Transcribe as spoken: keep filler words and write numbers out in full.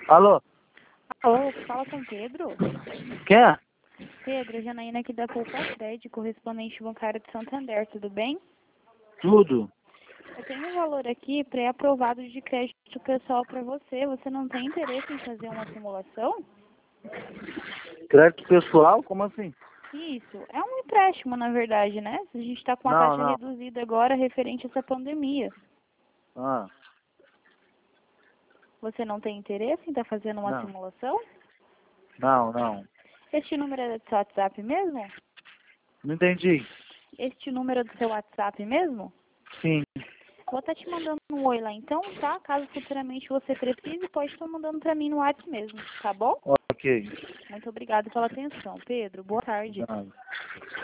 Alô? Alô, fala com o Pedro. Quem é? Pedro, Janaína aqui da Poupa Crédito, correspondente bancário de Santander, tudo bem? Tudo. Eu tenho um valor aqui pré-aprovado de crédito pessoal para você. Você não tem interesse em fazer uma simulação? Crédito pessoal? Como assim? Isso, é um empréstimo, na verdade, né? A gente está com uma Não, taxa não. reduzida agora referente a essa pandemia. Ah, Você não tem interesse em estar fazendo uma não. simulação? Não, não. Este número é do seu WhatsApp mesmo? Não entendi. Este número é do seu WhatsApp mesmo? Sim. Vou estar te mandando um oi lá então, tá? Caso futuramente você precise, pode estar mandando para mim no WhatsApp mesmo, tá bom? Ok. Muito obrigada pela atenção, Pedro. Boa tarde. Nada.